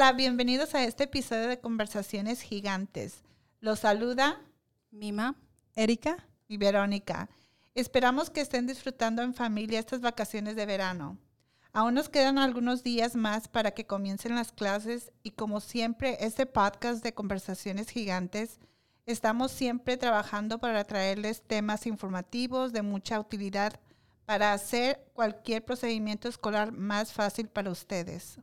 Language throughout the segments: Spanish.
Hola, bienvenidos a este episodio de Conversaciones Gigantes. Los saluda Mima, Erika y Verónica. Esperamos que estén disfrutando en familia estas vacaciones de verano. Aún nos quedan algunos días más para que comiencen las clases y como siempre, este podcast de Conversaciones Gigantes, estamos siempre trabajando para traerles temas informativos de mucha utilidad para hacer cualquier procedimiento escolar más fácil para ustedes.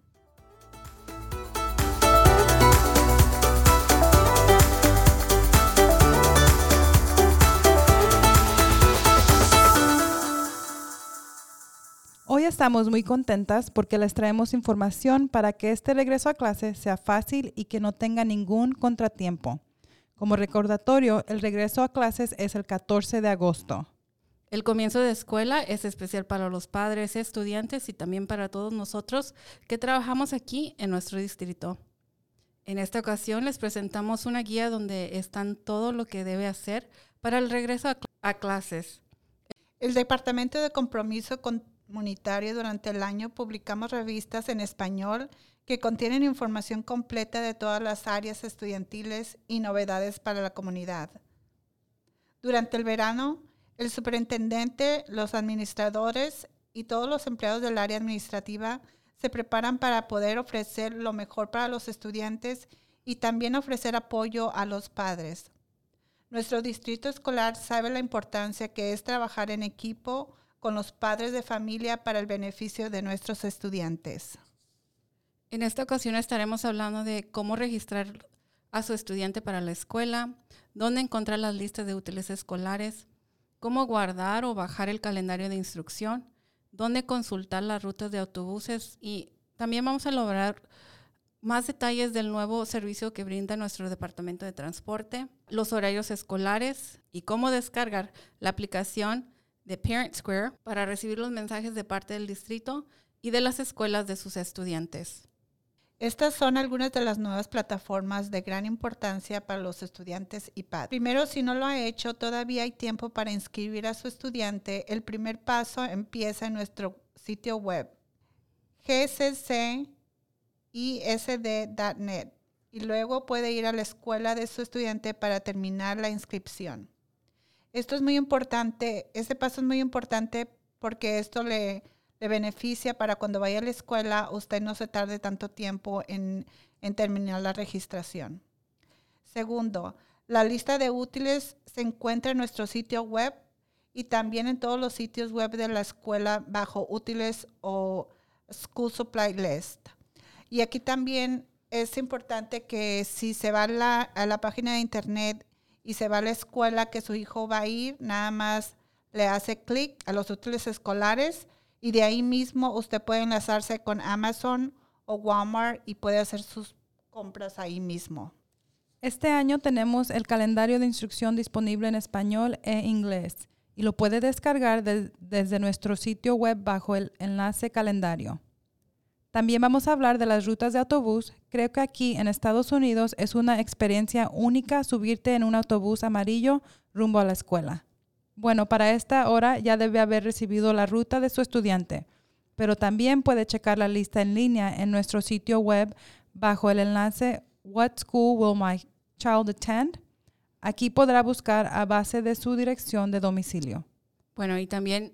Hoy estamos muy contentas porque les traemos información para que este regreso a clase sea fácil y que no tenga ningún contratiempo. Como recordatorio, el regreso a clases es el 14 de agosto. el comienzo de escuela es especial para los padres, estudiantes y también para todos nosotros que trabajamos aquí en nuestro distrito. En esta ocasión les presentamos una guía donde están todo lo que debe hacer para el regreso a clases. El Departamento de Compromiso Comunitario durante el año publicamos revistas en español que contienen información completa de todas las áreas estudiantiles y novedades para la comunidad. Durante el verano, el superintendente, los administradores y todos los empleados del área administrativa se preparan para poder ofrecer lo mejor para los estudiantes y también ofrecer apoyo a los padres. Nuestro distrito escolar sabe la importancia que es trabajar en equipo con los padres de familia para el beneficio de nuestros estudiantes. En esta ocasión estaremos hablando de cómo registrar a su estudiante para la escuela, dónde encontrar las listas de útiles escolares, cómo guardar o bajar el calendario de instrucción, dónde consultar las rutas de autobuses y también vamos a lograr más detalles del nuevo servicio que brinda nuestro departamento de transporte, los horarios escolares y cómo descargar la aplicación de Parent Square para recibir los mensajes de parte del distrito y de las escuelas de sus estudiantes. Estas son algunas de las nuevas plataformas de gran importancia para los estudiantes y padres. Primero, si no lo ha hecho, todavía hay tiempo para inscribir a su estudiante. El primer paso empieza en nuestro sitio web, gccisd.net, y luego puede ir a la escuela de su estudiante para terminar la inscripción. Esto es muy importante, este paso es muy importante porque esto le beneficia para cuando vaya a la escuela, usted no se tarde tanto tiempo en terminar la registración. Segundo, la lista de útiles se encuentra en nuestro sitio web y también en todos los sitios web de la escuela bajo útiles o School Supply List. Y aquí también es importante que si se va a la página de internet y se va a la escuela que su hijo va a ir, nada más le hace clic a los útiles escolares y de ahí mismo usted puede enlazarse con Amazon o Walmart y puede hacer sus compras ahí mismo. Este año tenemos el calendario de instrucción disponible en español e inglés y lo puede descargar desde nuestro sitio web bajo el enlace calendario. También vamos a hablar de las rutas de autobús. Creo que aquí en Estados Unidos es una experiencia única subirte en un autobús amarillo rumbo a la escuela. Bueno, para esta hora ya debe haber recibido la ruta de su estudiante, pero también puede checar la lista en línea en nuestro sitio web bajo el enlace What School Will My Child Attend? Aquí podrá buscar a base de su dirección de domicilio. Bueno, y también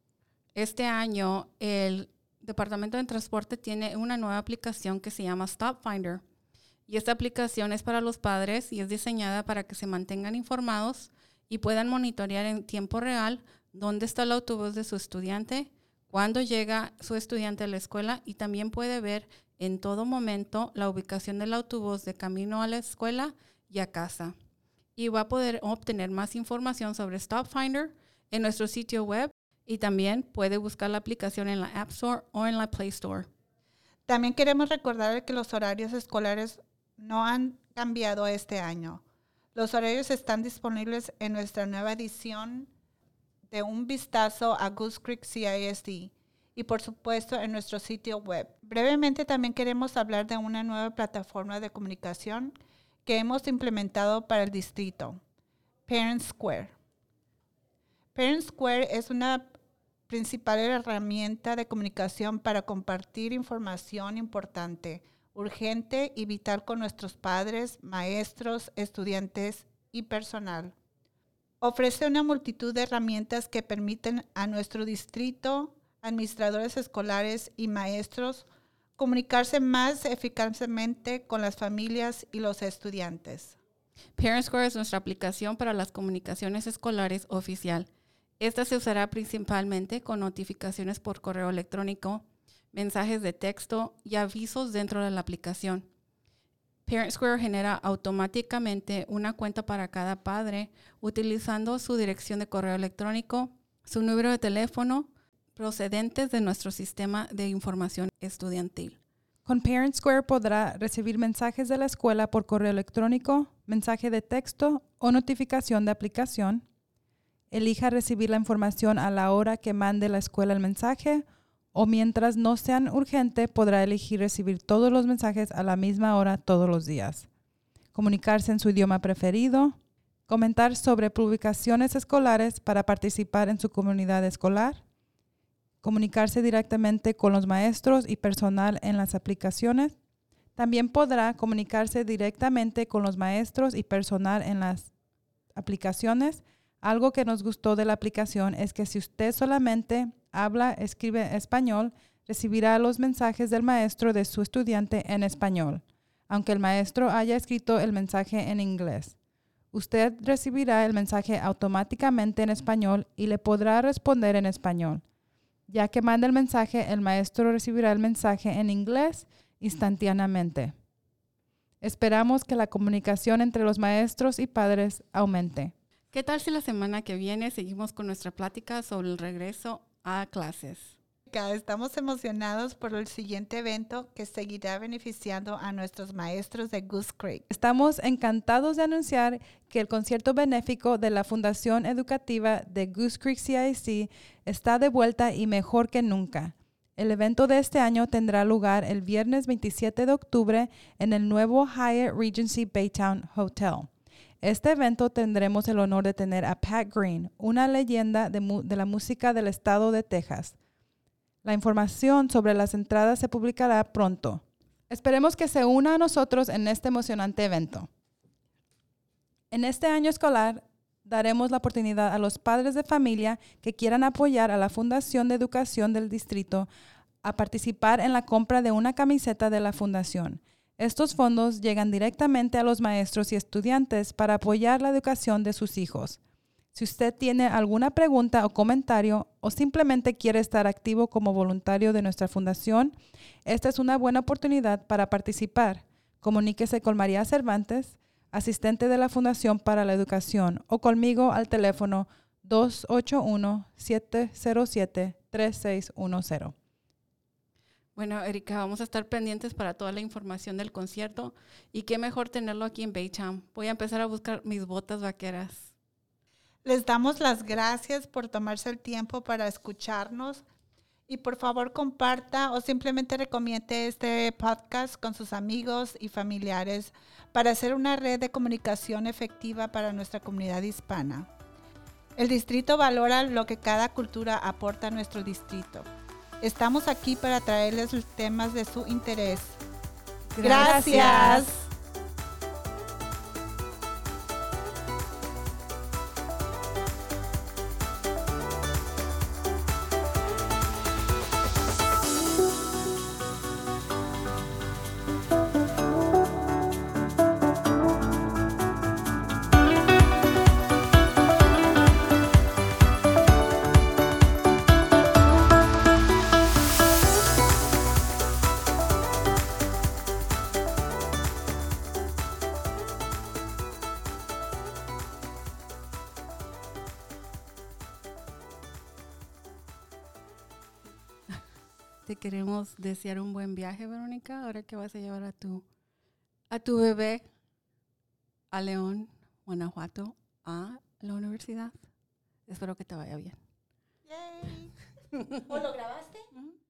este año el Departamento de Transporte tiene una nueva aplicación que se llama Stop Finder. Y esta aplicación es para los padres y es diseñada para que se mantengan informados y puedan monitorear en tiempo real dónde está el autobús de su estudiante, cuándo llega su estudiante a la escuela y también puede ver en todo momento la ubicación del autobús de camino a la escuela y a casa. Y va a poder obtener más información sobre Stop Finder en nuestro sitio web y también puede buscar la aplicación en la App Store o en la Play Store. También queremos recordar que los horarios escolares no han cambiado este año. Los horarios están disponibles en nuestra nueva edición de Un Vistazo a Goose Creek CISD y por supuesto en nuestro sitio web. Brevemente también queremos hablar de una nueva plataforma de comunicación que hemos implementado para el distrito, Parent Square. Parent Square es una principal herramienta de comunicación para compartir información importante, urgente y vital con nuestros padres, maestros, estudiantes y personal. Ofrece una multitud de herramientas que permiten a nuestro distrito, administradores escolares y maestros comunicarse más eficazmente con las familias y los estudiantes. ParentSquare es nuestra aplicación para las comunicaciones escolares oficial. Esta se usará principalmente con notificaciones por correo electrónico, mensajes de texto y avisos dentro de la aplicación. ParentSquare genera automáticamente una cuenta para cada padre utilizando su dirección de correo electrónico, su número de teléfono, procedentes de nuestro sistema de información estudiantil. Con ParentSquare podrá recibir mensajes de la escuela por correo electrónico, mensaje de texto o notificación de aplicación. Elija recibir la información a la hora que mande la escuela el mensaje o mientras no sean urgente podrá elegir recibir todos los mensajes a la misma hora todos los días. Comunicarse en su idioma preferido, comentar sobre publicaciones escolares para participar en su comunidad escolar, comunicarse directamente con los maestros y personal en las aplicaciones. También podrá comunicarse directamente con los maestros y personal en las aplicaciones. Algo que nos gustó de la aplicación es que si usted solamente escribe español, recibirá los mensajes del maestro de su estudiante en español, aunque el maestro haya escrito el mensaje en inglés. Usted recibirá el mensaje automáticamente en español y le podrá responder en español. Ya que manda el mensaje, el maestro recibirá el mensaje en inglés instantáneamente. Esperamos que la comunicación entre los maestros y padres aumente. ¿Qué tal si la semana que viene seguimos con nuestra plática sobre el regreso a clases? Estamos emocionados por el siguiente evento que seguirá beneficiando a nuestros maestros de Goose Creek. Estamos encantados de anunciar que el concierto benéfico de la Fundación Educativa de Goose Creek CIC está de vuelta y mejor que nunca. El evento de este año tendrá lugar el viernes 27 de octubre en el nuevo Hyatt Regency Baytown Hotel. Este evento tendremos el honor de tener a Pat Green, una leyenda de la música del estado de Texas. La información sobre las entradas se publicará pronto. Esperemos que se una a nosotros en este emocionante evento. En este año escolar, daremos la oportunidad a los padres de familia que quieran apoyar a la Fundación de Educación del Distrito a participar en la compra de una camiseta de la Fundación. Estos fondos llegan directamente a los maestros y estudiantes para apoyar la educación de sus hijos. Si usted tiene alguna pregunta o comentario o simplemente quiere estar activo como voluntario de nuestra fundación, esta es una buena oportunidad para participar. Comuníquese con María Cervantes, asistente de la Fundación para la Educación, o conmigo al teléfono 281-707-3610. Bueno, Erika, vamos a estar pendientes para toda la información del concierto y qué mejor tenerlo aquí en Baytown. Voy a empezar a buscar mis botas vaqueras. Les damos las gracias por tomarse el tiempo para escucharnos y por favor comparta o simplemente recomiende este podcast con sus amigos y familiares para hacer una red de comunicación efectiva para nuestra comunidad hispana. El distrito valora lo que cada cultura aporta a nuestro distrito. Estamos aquí para traerles los temas de su interés. Gracias. Te queremos desear un buen viaje, Verónica, ahora que vas a llevar a tu bebé a León, Guanajuato, a la universidad. Espero que te vaya bien. Yay. ¿O lo grabaste?